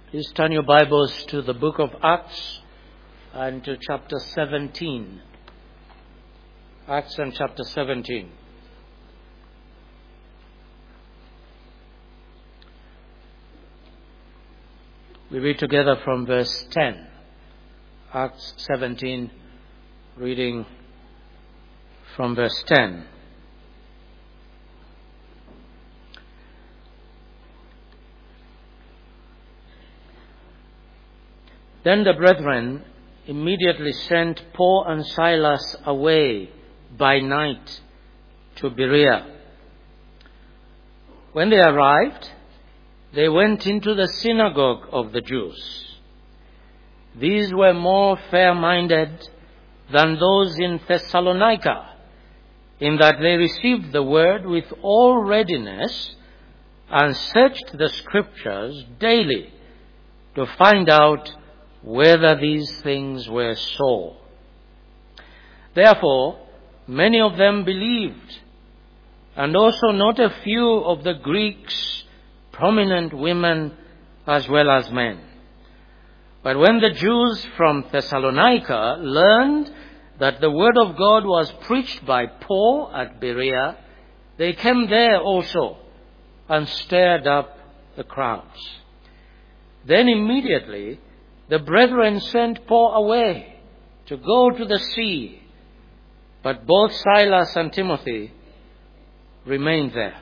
Please turn your Bibles to the book of Acts and to chapter 17. Acts and chapter 17. We read together from verse 10. Acts 17, reading from verse 10. Then the brethren immediately sent Paul and Silas away by night to Berea. When they arrived, they went into the synagogue of the Jews. These were more fair-minded than those in Thessalonica, in that they received the word with all readiness and searched the scriptures daily to find out whether these things were so. Therefore, many of them believed, and also not a few of the Greeks, prominent women as well as men. But when the Jews from Thessalonica learned that the word of God was preached by Paul at Berea, they came there also and stirred up the crowds. Then immediately the brethren sent Paul away to go to the sea, but both Silas and Timothy remained there.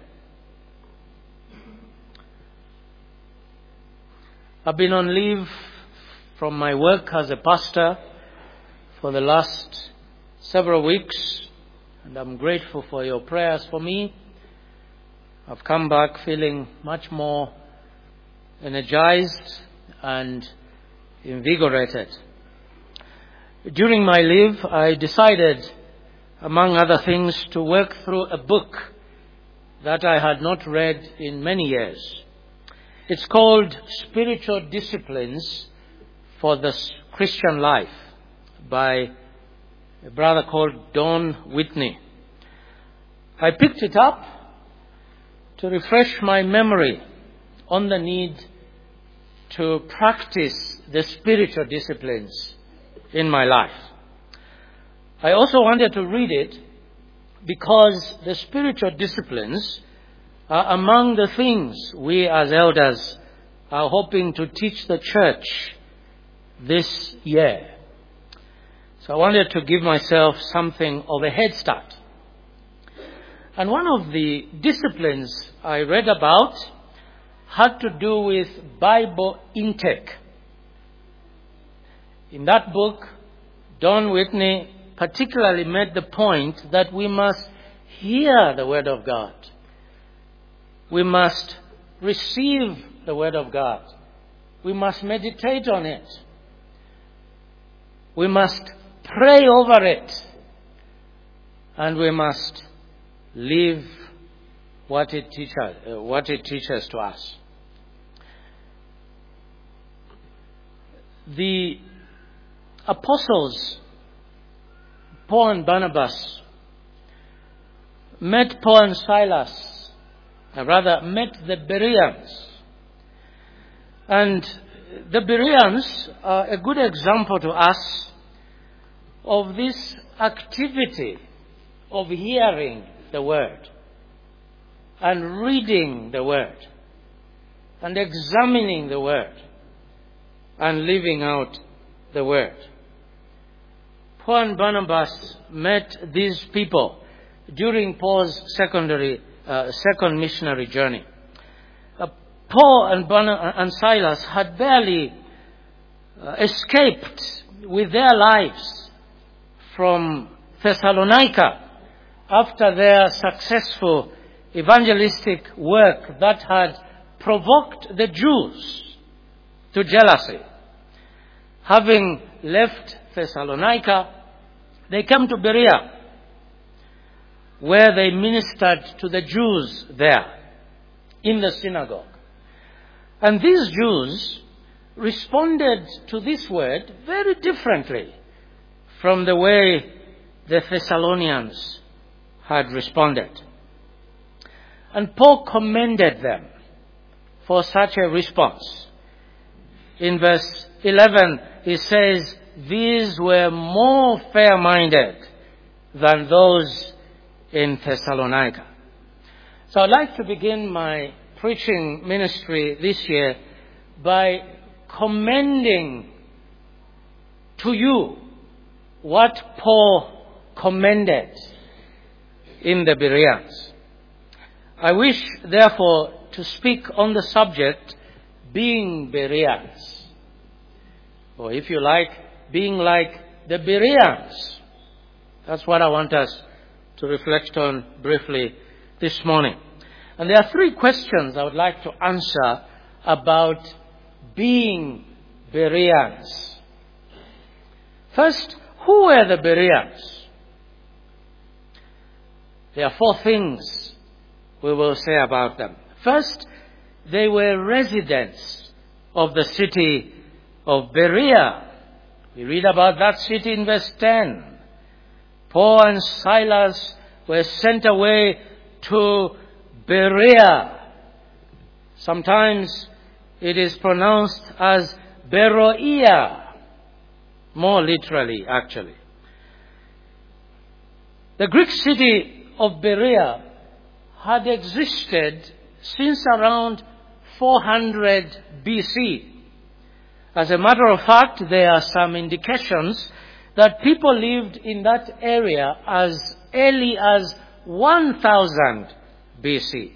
I've been on leave from my work as a pastor for the last several weeks, and I'm grateful for your prayers for me. I've come back feeling much more energized and invigorated. During my leave, I decided, among other things, to work through a book that I had not read in many years. It's called Spiritual Disciplines for the Christian Life by a brother called Don Whitney. I picked it up to refresh my memory on the need to practice the spiritual disciplines in my life. I also wanted to read it because the spiritual disciplines are among the things we as elders are hoping to teach the church this year. So I wanted to give myself something of a head start. And one of the disciplines I read about had to do with Bible intake. In that book, Don Whitney particularly made the point that we must hear the Word of God. We must receive the Word of God. We must meditate on it. We must pray over it. And we must live what it teaches to us. The apostles, Paul and Barnabas, met Paul and Silas, met the Bereans. And the Bereans are a good example to us of this activity of hearing the Word and reading the Word and examining the Word and living out the Word. Paul and Barnabas met these people during Paul's second missionary journey. Paul and Silas had barely escaped with their lives from Thessalonica after their successful evangelistic work that had provoked the Jews to jealousy. Having left Thessalonica, they came to Berea, where they ministered to the Jews there in the synagogue. And these Jews responded to this word very differently from the way the Thessalonians had responded. And Paul commended them for such a response. In verse 11, it says, these were more fair-minded than those in Thessalonica. So I'd like to begin my preaching ministry this year by commending to you what Paul commended in the Bereans. I wish, therefore, to speak on the subject, being Bereans. Or if you like, being like the Bereans. That's what I want us to reflect on briefly this morning. And there are three questions I would like to answer about being Bereans. First, who were the Bereans? There are four things we will say about them. First, they were residents of the city of Berea. We read about that city in verse 10. Paul and Silas were sent away to Berea. Sometimes it is pronounced as Beroia, more literally, actually. The Greek city of Berea had existed since around 400 BC. As a matter of fact, there are some indications that people lived in that area as early as 1000 BC.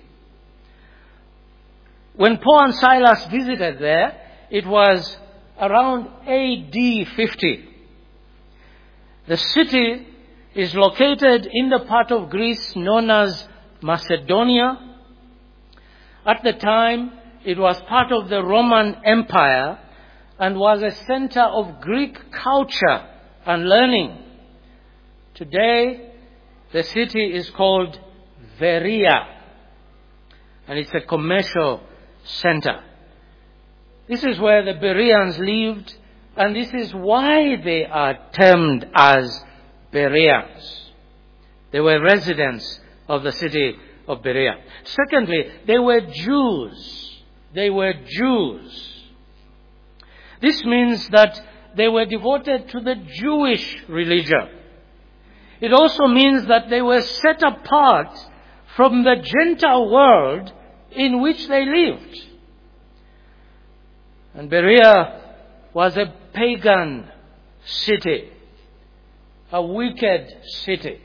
When Paul and Silas visited there, it was around AD 50. The city is located in the part of Greece known as Macedonia. At the time, it was part of the Roman Empire and was a center of Greek culture and learning. Today, the city is called Veria, and it's a commercial center. This is where the Bereans lived, and this is why they are termed as Bereans. They were residents of the city of Berea. Secondly, they were Jews. They were Jews. This means that they were devoted to the Jewish religion. It also means that they were set apart from the Gentile world in which they lived. And Berea was a pagan city, a wicked city,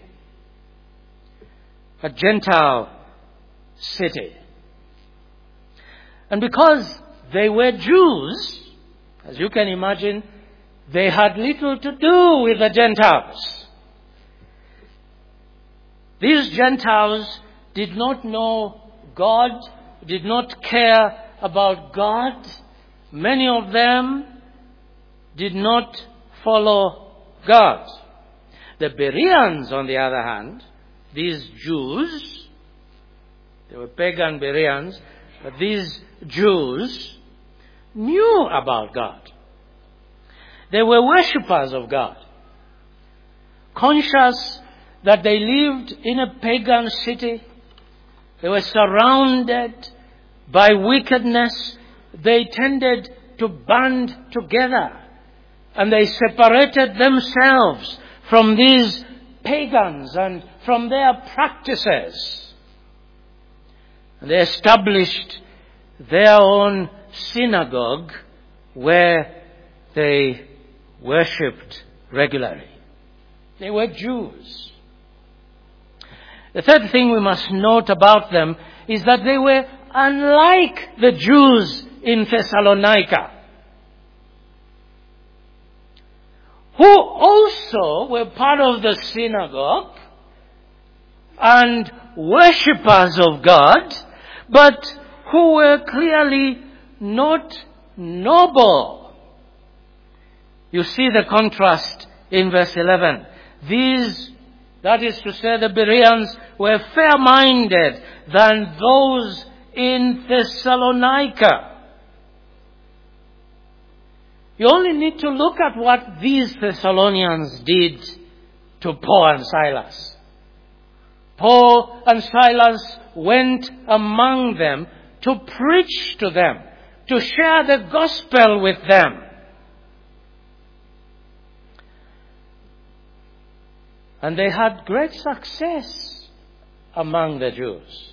a Gentile city. And because they were Jews, as you can imagine, they had little to do with the Gentiles. These Gentiles did not know God, did not care about God. Many of them did not follow God. The Bereans, on the other hand, these Jews, they were pagan Bereans, but these Jews knew about God. They were worshippers of God. Conscious that they lived in a pagan city, they were surrounded by wickedness. They tended to band together, and they separated themselves from these pagans and from their practices. And they established their own synagogue where they worshipped regularly. They were Jews. The third thing we must note about them is that they were unlike the Jews in Thessalonica, who also were part of the synagogue and worshippers of God, but who were clearly not noble. You see the contrast in verse 11. These, that is to say, the Bereans, were fair-minded than those in Thessalonica. You only need to look at what these Thessalonians did to Paul and Silas. Paul and Silas went among them to preach to them to share the gospel with them. And they had great success among the Jews.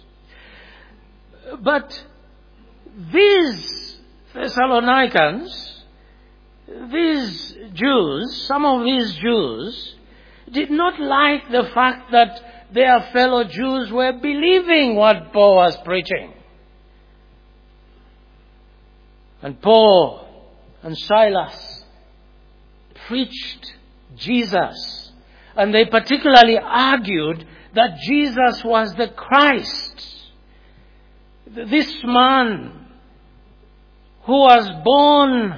But these Thessalonians, these Jews, some of these Jews, did not like the fact that their fellow Jews were believing what Paul was preaching. And Paul and Silas preached Jesus. And they particularly argued that Jesus was the Christ. This man who was born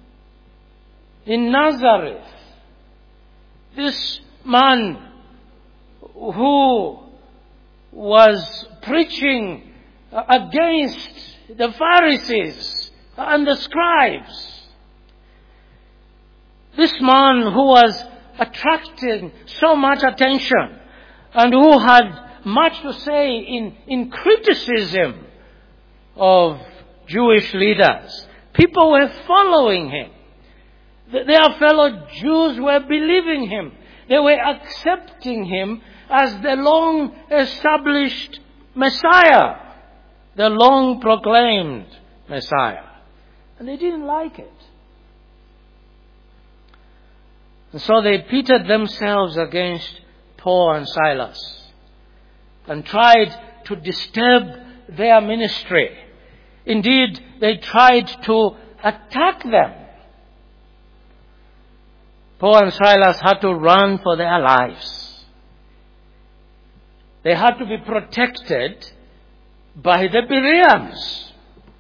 in Nazareth. This man who was preaching against the Pharisees and the scribes. This man who was attracting so much attention and who had much to say in criticism of Jewish leaders. People were following him. Their fellow Jews were believing him. They were accepting him as the long-established Messiah, the long-proclaimed Messiah. And they didn't like it. And so they pitted themselves against Paul and Silas and tried to disturb their ministry. Indeed, they tried to attack them. Paul and Silas had to run for their lives. They had to be protected by the Bereans.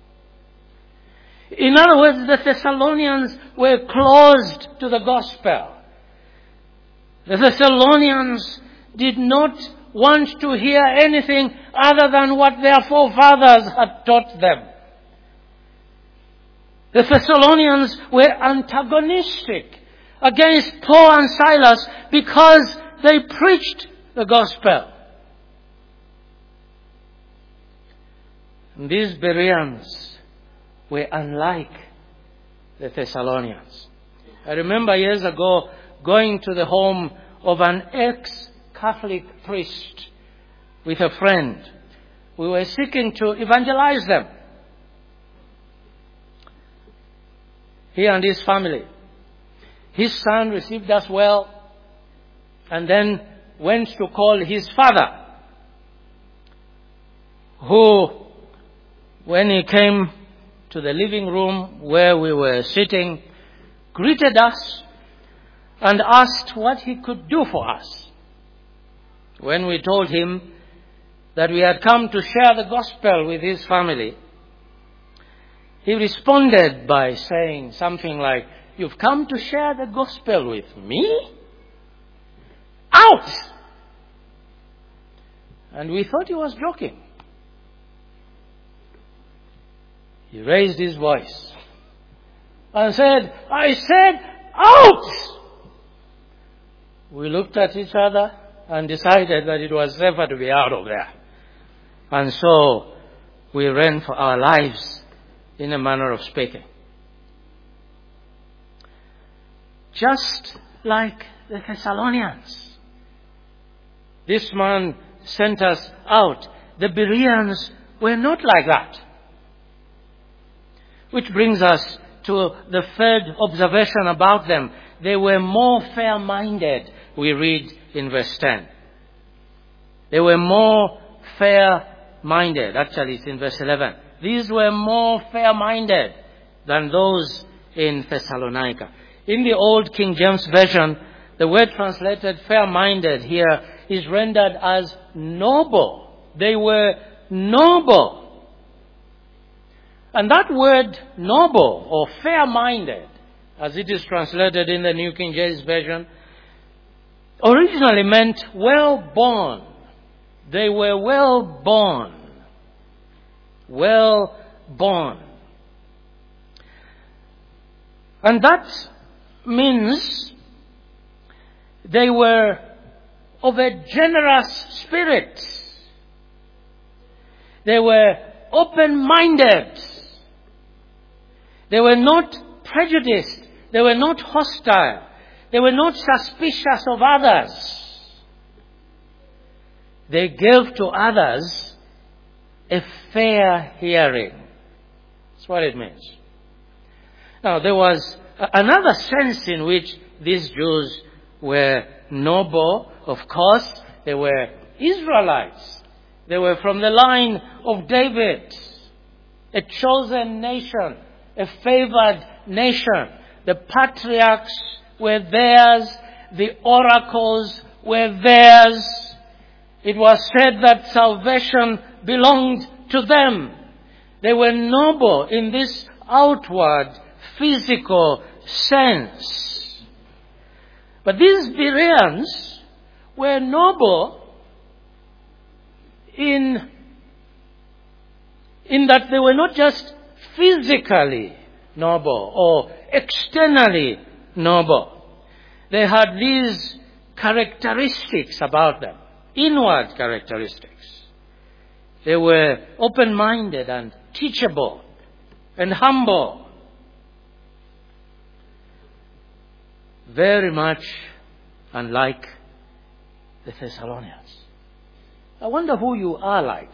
In other words, the Thessalonians were closed to the gospel. The Thessalonians did not want to hear anything other than what their forefathers had taught them. The Thessalonians were antagonistic against Paul and Silas because they preached the gospel. And these Bereans were unlike the Thessalonians. I remember years ago going to the home of an ex-Catholic priest with a friend. We were seeking to evangelize them. He and his family. His son received us well and then went to call his father, who, when he came to the living room where we were sitting, greeted us and asked what he could do for us. When we told him that we had come to share the gospel with his family, he responded by saying something like, "You've come to share the gospel with me? Out!" And we thought he was joking. He raised his voice and said, "I said out!" We looked at each other and decided that it was safer to be out of there. And so we ran for our lives, in a manner of speaking. Just like the Thessalonians, this man sent us out. The Bereans were not like that. Which brings us to the third observation about them. They were more fair-minded, we read in verse 10. They were more fair-minded. Actually, it's in verse 11. These were more fair-minded than those in Thessalonica. In the Old King James Version, the word translated fair-minded here is rendered as noble. They were noble. And that word noble or fair-minded, as it is translated in the New King James Version, originally meant well-born. They were well-born. Well-born. And that means they were of a generous spirit. They were open-minded. They were not prejudiced. They were not hostile. They were not suspicious of others. They gave to others a fair hearing. That's what it means. Now, there was another sense in which these Jews were noble. Of course, they were Israelites. They were from the line of David, a chosen nation, a favored nation. The patriarchs were theirs. The oracles were theirs. It was said that salvation belonged to them. They were noble in this outward, physical sense. But these Bereans were noble in that they were not just physically noble or externally noble. They had these characteristics about them, inward characteristics. They were open-minded and teachable and humble. Very much unlike the Thessalonians. I wonder who you are like.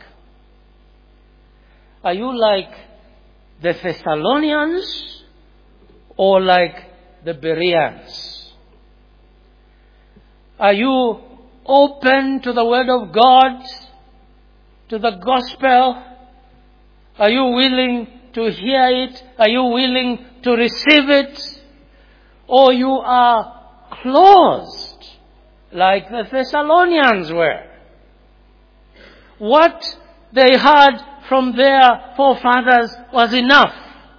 Are you like the Thessalonians or like the Bereans? Are you open to the Word of God, to the Gospel? Are you willing to hear it? Are you willing to receive it? Or you are closed like the Thessalonians were? What they had from their forefathers was enough.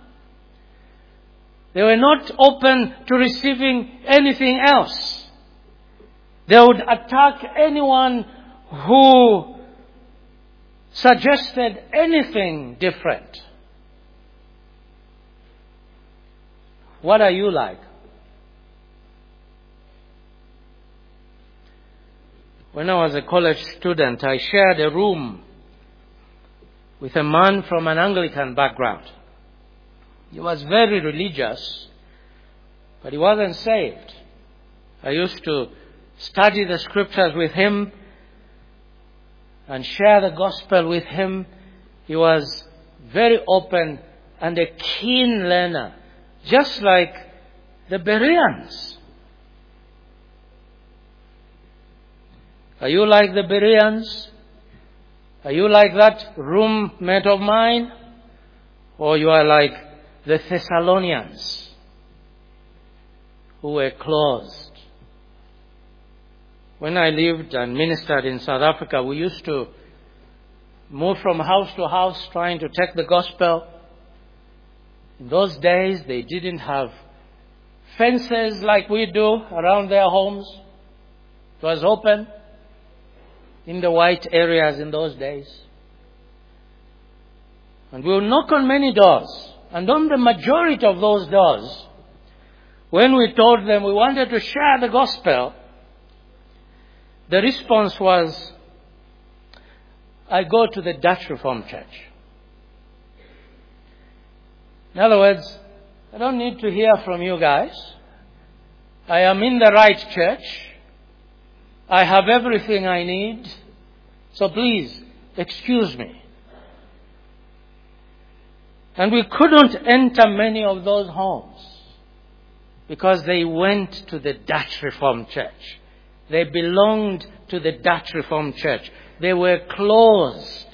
They were not open to receiving anything else. They would attack anyone who suggested anything different. What are you like? When I was a college student, I shared a room with a man from an Anglican background. He was very religious, but he wasn't saved. I used to study the scriptures with him and share the gospel with him. He was very open and a keen learner, just like the Bereans. Are you like the Bereans? Are you like that roommate of mine? Or you are like the Thessalonians, who were closed? When I lived and ministered in South Africa, we used to move from house to house trying to take the gospel. In those days, they didn't have fences like we do around their homes. It was open in the white areas in those days. And we would knock on many doors. And on the majority of those doors, when we told them we wanted to share the gospel, the response was, I go to the Dutch Reformed Church. In other words, I don't need to hear from you guys. I am in the right church. I have everything I need. So please, excuse me. And we couldn't enter many of those homes because they went to the Dutch Reformed Church. They belonged to the Dutch Reformed Church. They were closed.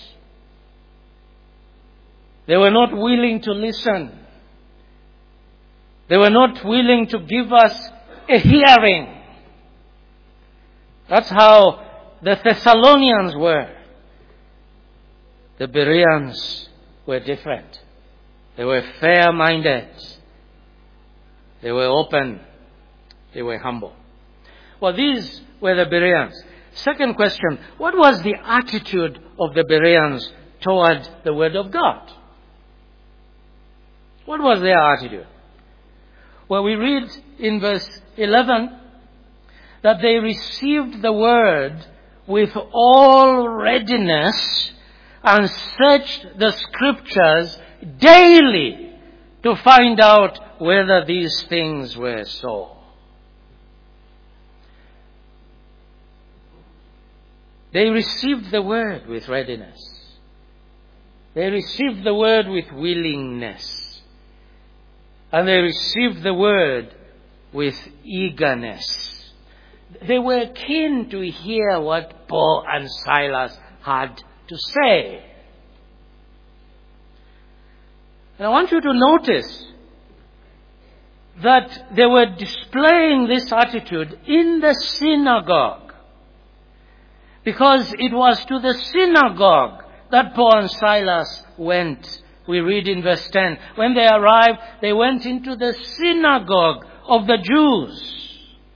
They were not willing to listen. They were not willing to give us a hearing. That's how the Thessalonians were. The Bereans were different. They were fair-minded. They were open. They were humble. Well, these were the Bereans. Second question, what was the attitude of the Bereans toward the Word of God? What was their attitude? Well, we read in verse 11 that they received the Word with all readiness and searched the Scriptures daily to find out whether these things were so. They received the word with readiness. They received the word with willingness. And they received the word with eagerness. They were keen to hear what Paul and Silas had to say. And I want you to notice that they were displaying this attitude in the synagogue. Because it was to the synagogue that Paul and Silas went. We read in verse 10. When they arrived, they went into the synagogue of the Jews.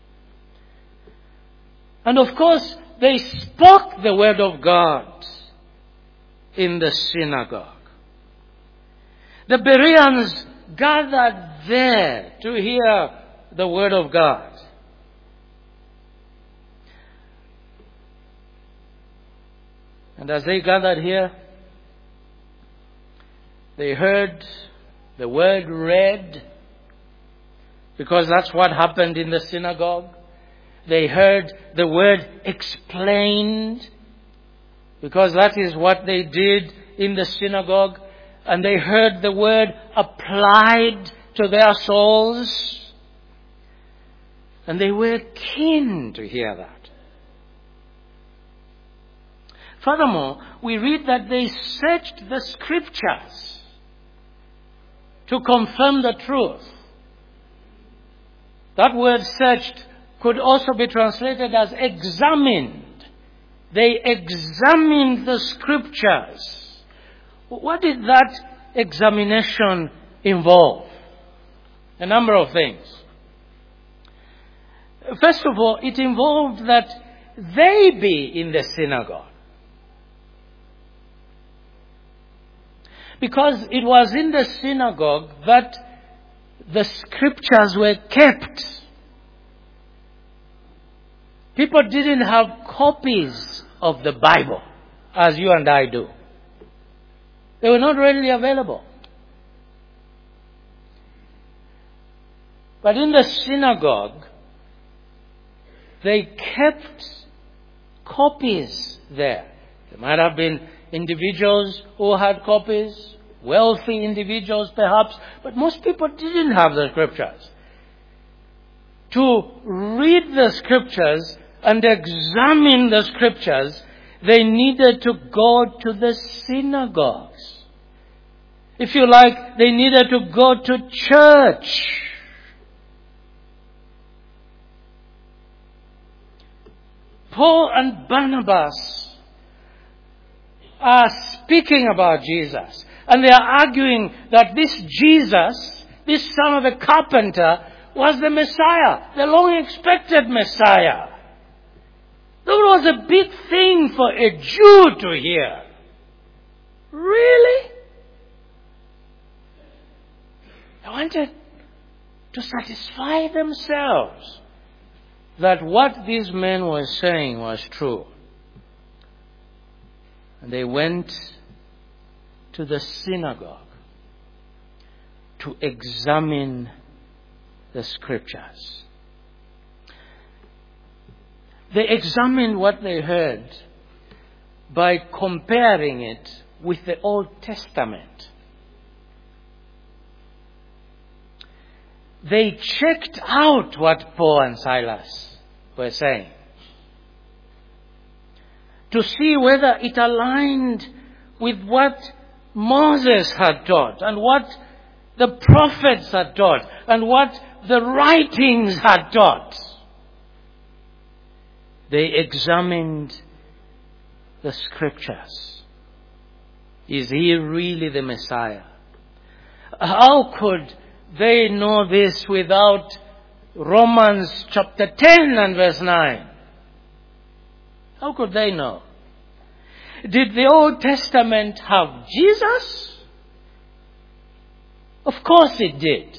And of course, they spoke the word of God in the synagogue. The Bereans gathered there to hear the word of God. And as they gathered here, they heard the word read, because that's what happened in the synagogue. They heard the word explained, because that is what they did in the synagogue. And they heard the word applied to their souls. And they were keen to hear that. Furthermore, we read that they searched the scriptures to confirm the truth. That word searched could also be translated as examined. They examined the scriptures. What did that examination involve? A number of things. First of all, it involved that they be in the synagogue. Because it was in the synagogue that the scriptures were kept. People didn't have copies of the Bible as you and I do. They were not readily available. But in the synagogue, they kept copies there. There might have been individuals who had copies, wealthy individuals perhaps, but most people didn't have the scriptures. To read the scriptures and examine the scriptures, they needed to go to the synagogues. If you like, they needed to go to church. Paul and Barnabas are speaking about Jesus. And they are arguing that this Jesus, this son of a carpenter, was the Messiah, the long-expected Messiah. That was a big thing for a Jew to hear. Really? They wanted to satisfy themselves that what these men were saying was true. And they went to the synagogue to examine the scriptures. They examined what they heard by comparing it with the Old Testament. They checked out what Paul and Silas were saying to see whether it aligned with what Moses had taught and what the prophets had taught and what the writings had taught. They examined the scriptures. Is he really the Messiah? How could they know this without Romans chapter 10 and verse 9? How could they know? Did the Old Testament have Jesus? Of course it did.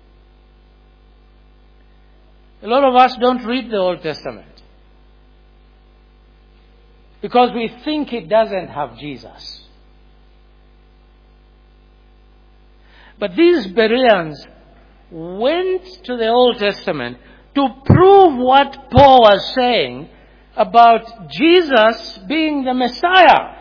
A lot of us don't read the Old Testament because we think it doesn't have Jesus. But these Bereans went to the Old Testament to prove what Paul was saying about Jesus being the Messiah.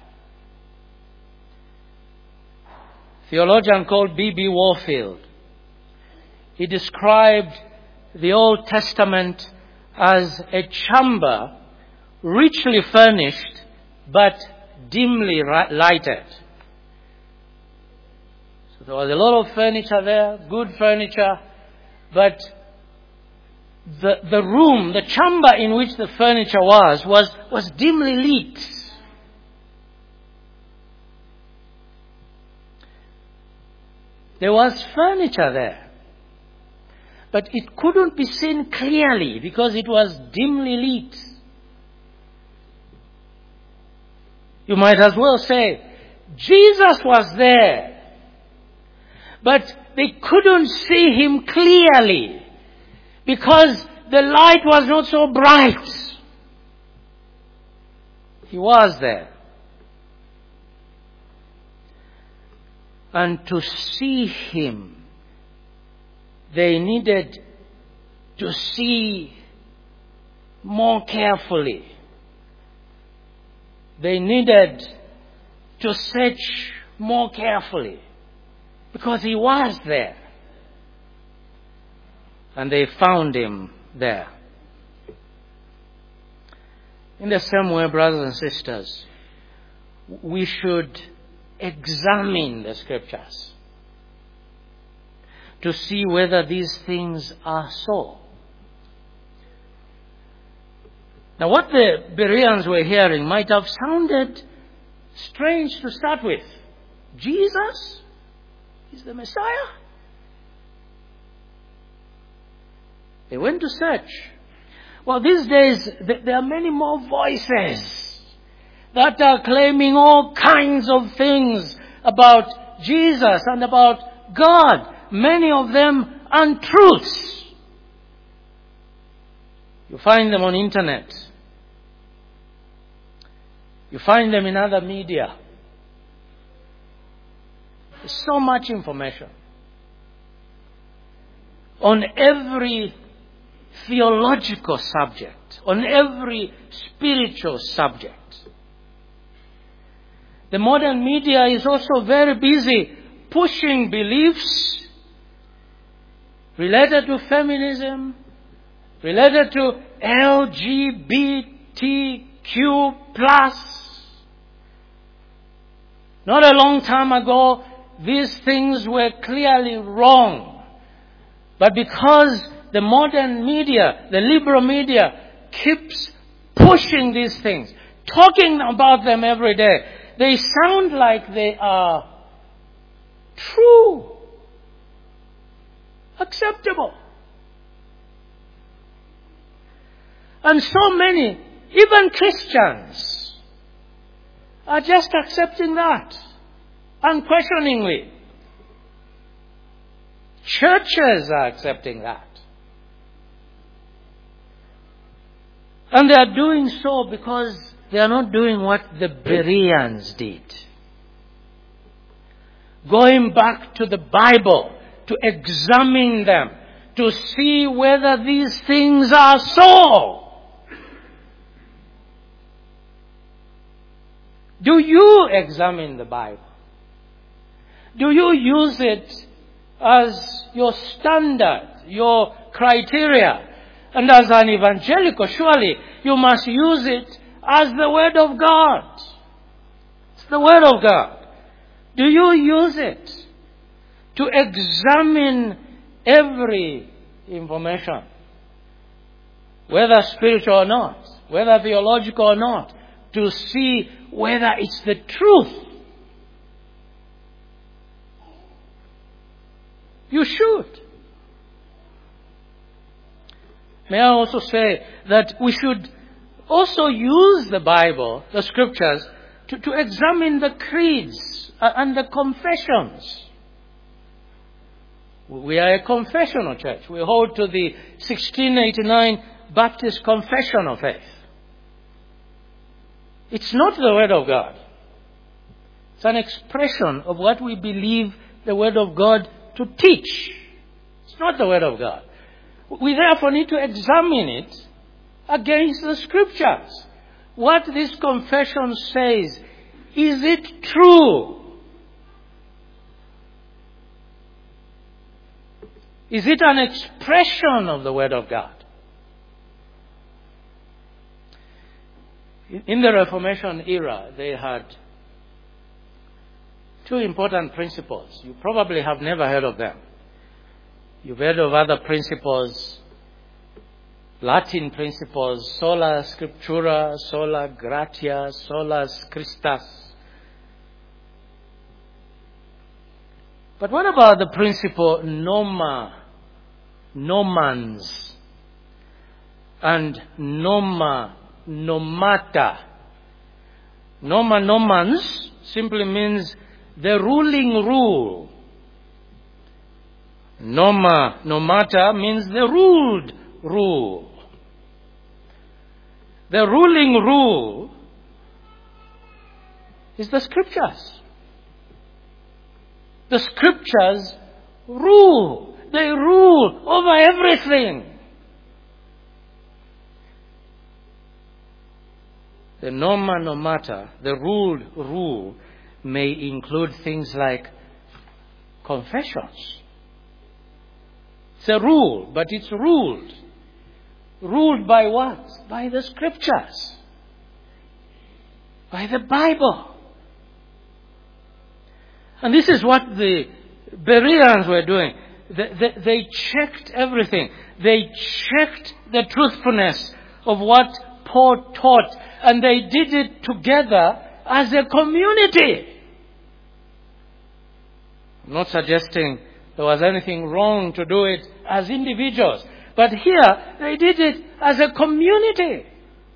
Theologian called B.B. Warfield, he described the Old Testament as a chamber richly furnished but dimly lighted. So there was a lot of furniture there, good furniture, but the room, the chamber in which the furniture was dimly lit. There was furniture there, but it couldn't be seen clearly because it was dimly lit. You might as well say, Jesus was there, but they couldn't see him clearly because the light was not so bright. He was there. And to see him, they needed to see more carefully. They needed to search more carefully because he was there. And they found him there. In the same way, brothers and sisters, we should examine the Scriptures to see whether these things are so. Now, what the Bereans were hearing might have sounded strange to start with. Jesus is the Messiah? They went to search. Well, these days, there are many more voices that are claiming all kinds of things about Jesus and about God. Many of them untruths. You find them on internet. You find them in other media. There's so much information on every theological subject, on every spiritual subject. The modern media is also very busy pushing beliefs related to feminism, related to LGBTQ+. Not a long time ago, these things were clearly wrong. But because the modern media, the liberal media, keeps pushing these things, talking about them every day, they sound like they are true, acceptable. And so many, even Christians, are just accepting that unquestioningly. Churches are accepting that. And they are doing so because they are not doing what the Bereans did. Going back to the Bible to examine them, to see whether these things are so. Do you examine the Bible? Do you use it as your standard, your criteria? And as an evangelical, surely you must use it as the Word of God. It's the Word of God. Do you use it to examine every information, whether spiritual or not, whether theological or not, to see whether it's the truth? You should. May I also say that we should also use the Bible, the Scriptures, to examine the creeds and the confessions. We are a confessional church. We hold to the 1689 Baptist Confession of Faith. It's not the Word of God. It's an expression of what we believe the Word of God to teach. It's not the Word of God. We therefore need to examine it against the Scriptures. What this confession says, is it true? Is it an expression of the Word of God? In the Reformation era, they had two important principles. You probably have never heard of them. You've heard of other principles, Latin principles, sola scriptura, sola gratia, solus Christus. But what about the principle nomans, and nomata? Nomans simply means the ruling rule. Nomata means the ruled rule. The ruling rule is the Scriptures. The Scriptures rule. They rule over everything. The nomata, the ruled rule, may include things like confessions. It's a rule, but it's ruled. Ruled by what? By the Scriptures. By the Bible. And this is what the Bereans were doing. They checked everything. They checked the truthfulness of what Paul taught. And they did it together as a community. I'm not suggesting there was anything wrong to do it as individuals. But here, they did it as a community.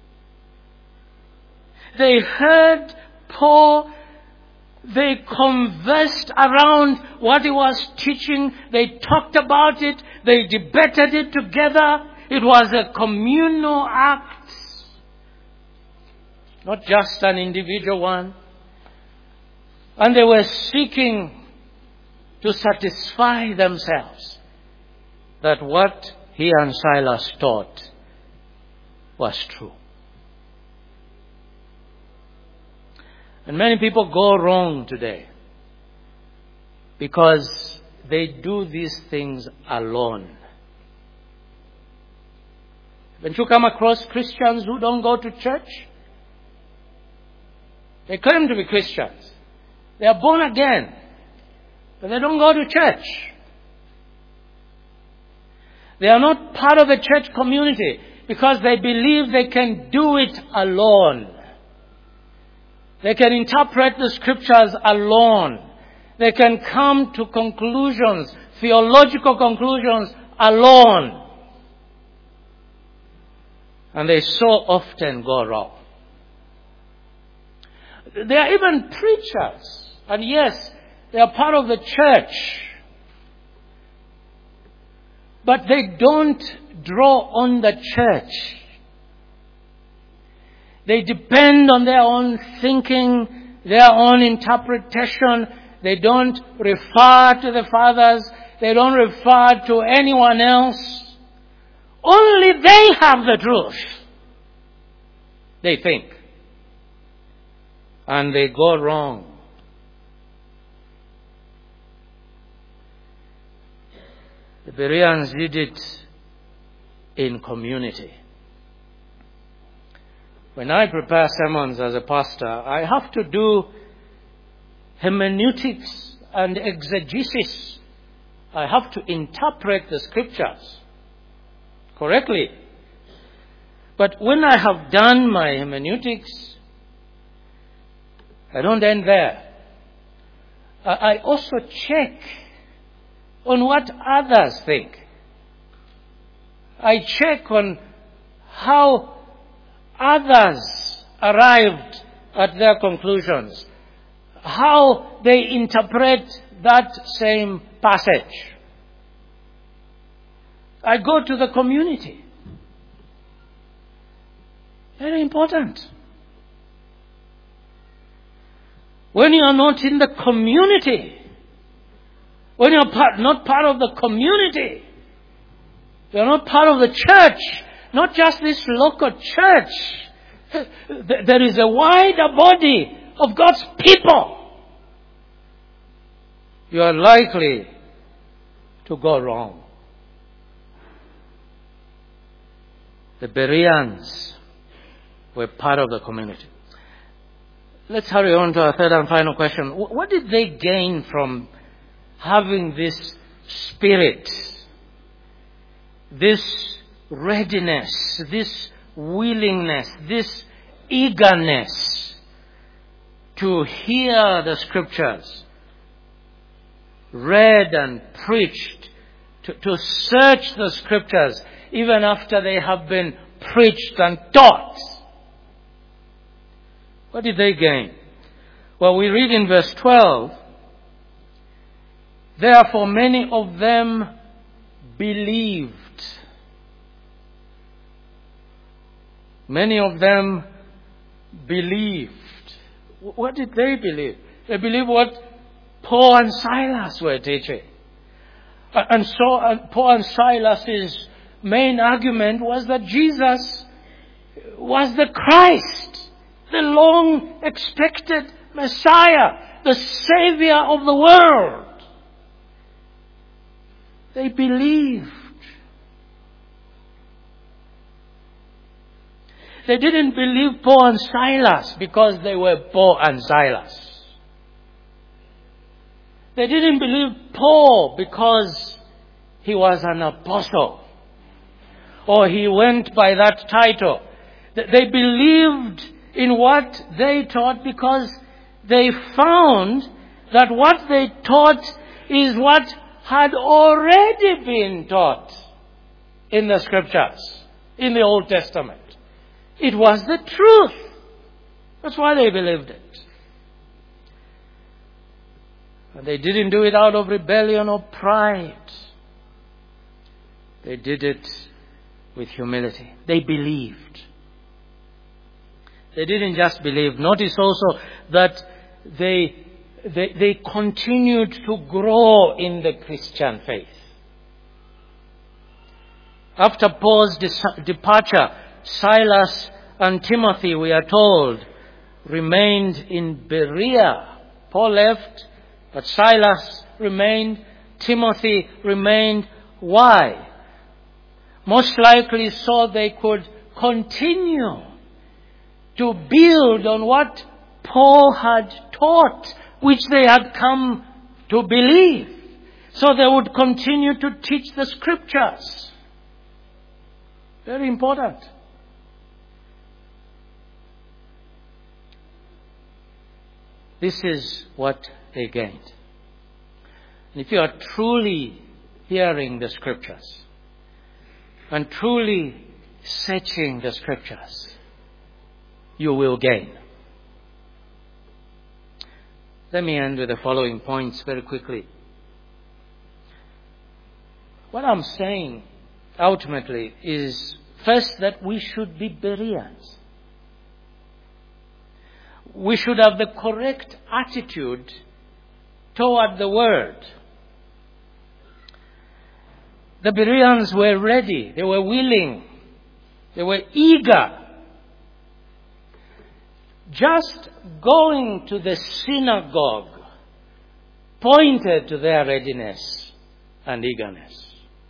They heard Paul. They conversed around what he was teaching. They talked about it. They debated it together. It was a communal act, not just an individual one. And they were seeking to satisfy themselves that what he and Silas taught was true. And many people go wrong today because they do these things alone. When you come across Christians who don't go to church, they claim to be Christians. They are born again, but they don't go to church. They are not part of a church community because they believe they can do it alone. They can interpret the Scriptures alone. They can come to conclusions, theological conclusions alone. And they so often go wrong. They are even preachers. And yes, they are part of the church. But they don't draw on the church. They depend on their own thinking, their own interpretation. They don't refer to the fathers. They don't refer to anyone else. Only they have the truth, they think. And they go wrong. The Bereans did it in community. When I prepare sermons as a pastor, I have to do hermeneutics and exegesis. I have to interpret the Scriptures correctly. But when I have done my hermeneutics, I don't end there. I also check on what others think. I check on how others arrived at their conclusions, how they interpret that same passage. I go to the community. Very important. When you are not in the community, when you're not part of the community, you're not part of the church, not just this local church. There is a wider body of God's people. You are likely to go wrong. The Bereans were part of the community. Let's hurry on to our third and final question. What did they gain from having this spirit, this readiness, this willingness, this eagerness to hear the scriptures read and preached, to search the scriptures even after they have been preached and taught? What did they gain? Well, we read in verse 12, therefore many of them believed. Many of them believed. What did they believe? They believed what Paul and Silas were teaching. And so Paul and Silas's main argument was that Jesus was the Christ, the long-expected Messiah, the Savior of the world. They believed. They didn't believe Paul and Silas because they were Paul and Silas. They didn't believe Paul because he was an apostle or he went by that title. They believed in what they taught because they found that what they taught is what had already been taught in the scriptures, in the Old Testament. It was the truth. That's why they believed it. And they didn't do it out of rebellion or pride. They did it with humility. They believed. They didn't just believe. Notice also that they continued to grow in the Christian faith. After Paul's departure, Silas and Timothy, we are told, remained in Berea. Paul left, but Silas remained. Timothy remained. Why? Most likely so they could continue to build on what Paul had taught, which they had come to believe. So they would continue to teach the scriptures. Very important. This is what they gained. And if you are truly hearing the scriptures and truly searching the scriptures, you will gain. Let me end with the following points very quickly. What I'm saying ultimately is, first, that we should be Bereans. We should have the correct attitude toward the word. The Bereans were ready. They were willing. They were eager. Just going to the synagogue pointed to their readiness and eagerness.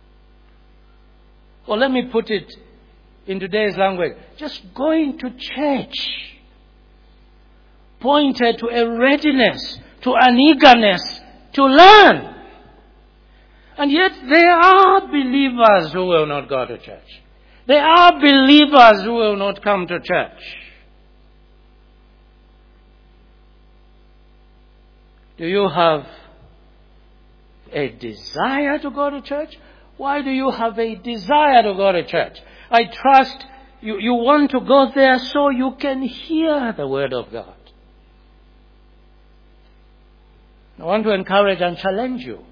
Or let me put it in today's language. Just going to church pointed to a readiness, to an eagerness to learn. And yet there are believers who will not go to church. There are believers who will not come to church. Do you have a desire to go to church? Why do you have a desire to go to church? I trust you want to go there so you can hear the word of God. I want to encourage and challenge you.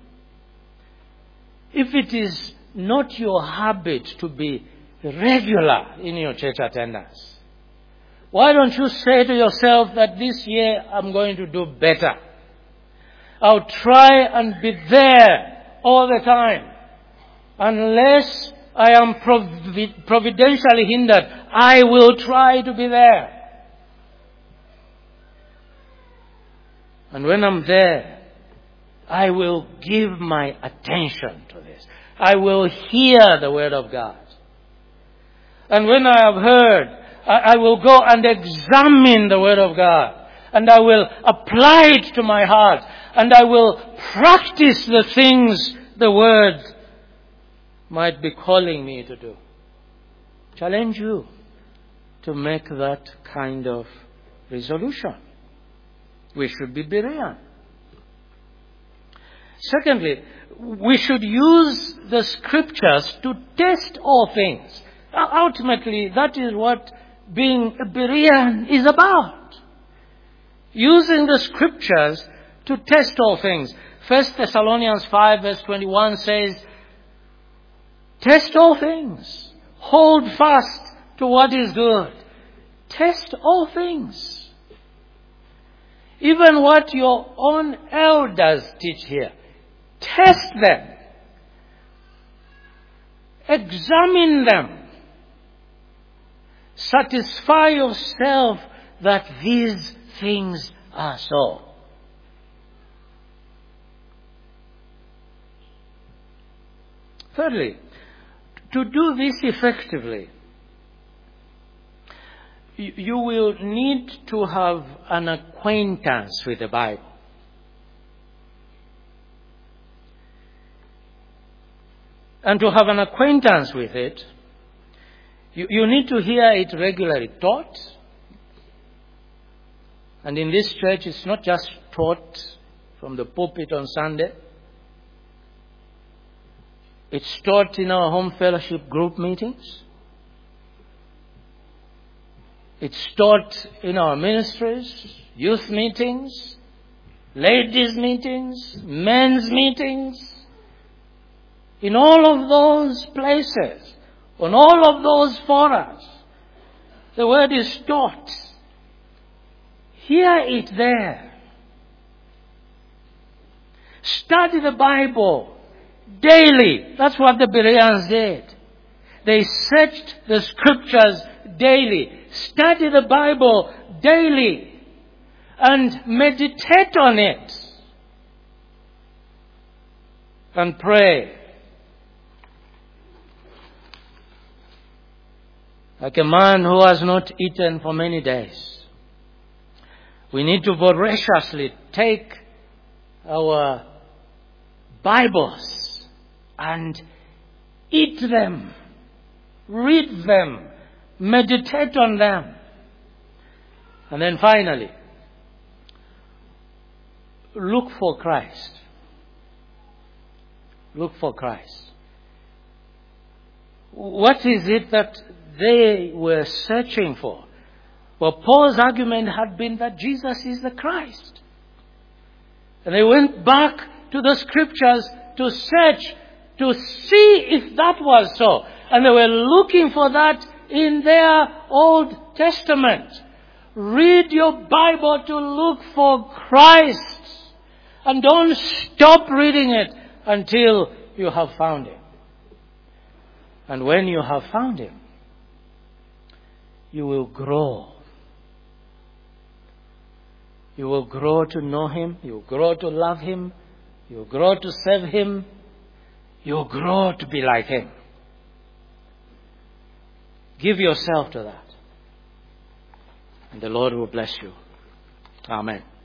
If it is not your habit to be regular in your church attendance, why don't you say to yourself that this year I'm going to do better? I'll try and be there all the time. Unless I am providentially hindered, I will try to be there. And when I'm there, I will give my attention to this. I will hear the Word of God. And when I have heard, I will go and examine the Word of God. And I will apply it to my heart. And I will practice the things the Word might be calling me to do. Challenge you to make that kind of resolution. We should be Berean. Secondly, we should use the Scriptures to test all things. Ultimately, that is what being a Berean is about. Using the Scriptures to test all things. 1 Thessalonians 5 verse 21 says, test all things. Hold fast to what is good. Test all things. Even what your own elders teach here. Test them. Examine them. Satisfy yourself that these things are so. Thirdly, to do this effectively, you will need to have an acquaintance with the Bible. And to have an acquaintance with it, you need to hear it regularly taught. And in this church, it's not just taught from the pulpit on Sunday. It's taught in our home fellowship group meetings. It's taught in our ministries, youth meetings, ladies' meetings, men's meetings. In all of those places, on all of those forums, the Word is taught. Hear it there. Study the Bible daily. That's what the Bereans did. They searched the Scriptures daily. Study the Bible daily. And meditate on it. And pray. Like a man who has not eaten for many days. We need to voraciously take our Bibles and eat them, read them, meditate on them. And then finally, look for Christ. Look for Christ. What is it that they were searching for? Well, Paul's argument had been that Jesus is the Christ. And they went back to the Scriptures to search, to see if that was so. And they were looking for that in their Old Testament. Read your Bible to look for Christ. And don't stop reading it until you have found Him. And when you have found Him, you will grow. You will grow to know Him. You will grow to love Him. You will grow to serve Him. You will grow to be like Him. Give yourself to that. And the Lord will bless you. Amen.